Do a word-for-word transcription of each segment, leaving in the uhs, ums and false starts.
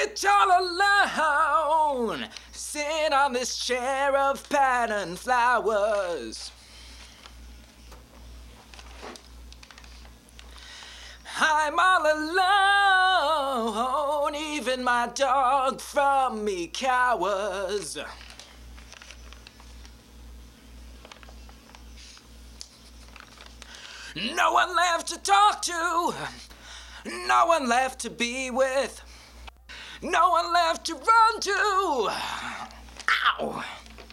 sit all alone, sit on this chair of patterned flowers. I'm all alone, even my dog from me cowers. No one left to talk to, no one left to be with, no one left to run to. Ow!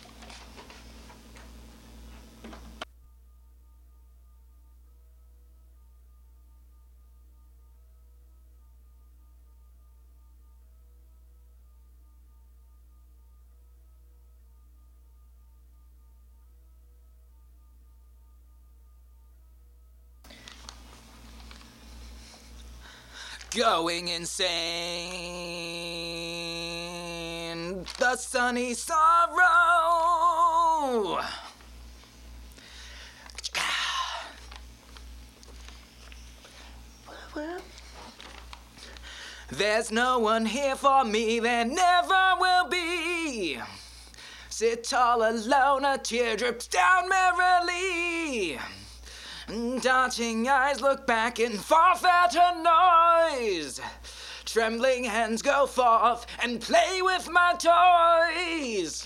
Going insane, the sunny sorrow. There's no one here for me, there never will be. Sit all alone, a tear drips down merrily. Darting eyes look back and forth at her noise. Trembling hands go forth and play with my toys.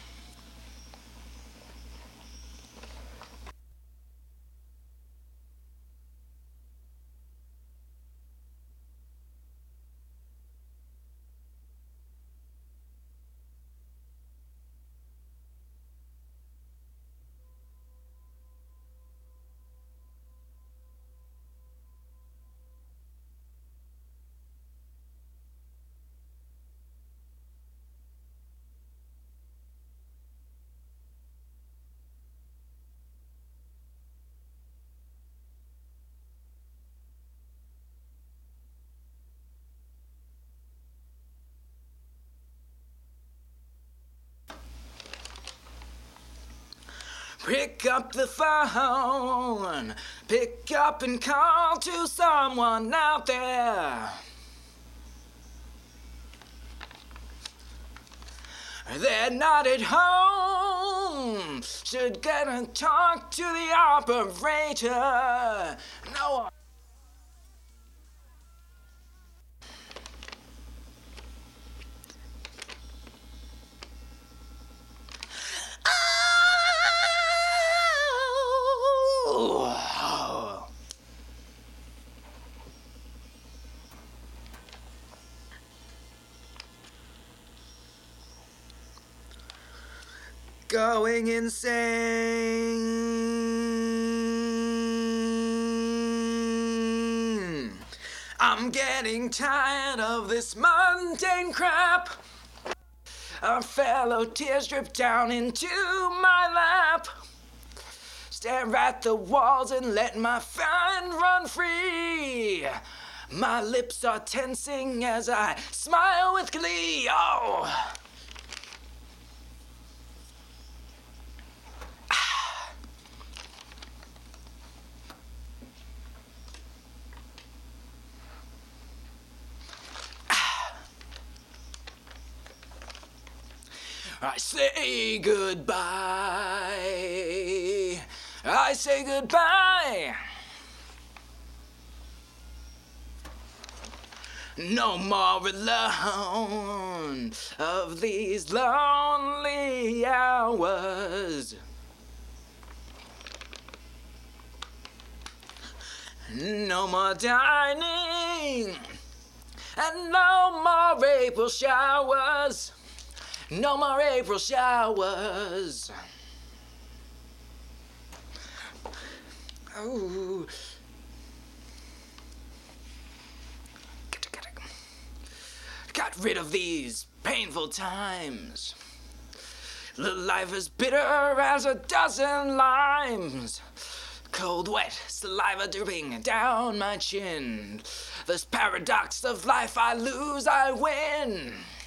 Pick up the phone, pick up and call to someone out there. They're not at home, should get and talk to the operator. No. Going insane. I'm getting tired of this mundane crap. Our fellow tears drip down into my lap. Stare at the walls and let my fan run free. My lips are tensing as I smile with glee. Oh! I say goodbye. I say goodbye. No more alone of these lonely hours. No more dining and no more April showers. No more April showers. Oh. Got rid of these painful times. The life is bitter as a dozen limes. Cold, wet, saliva dripping down my chin. This paradox of life, I lose, I win.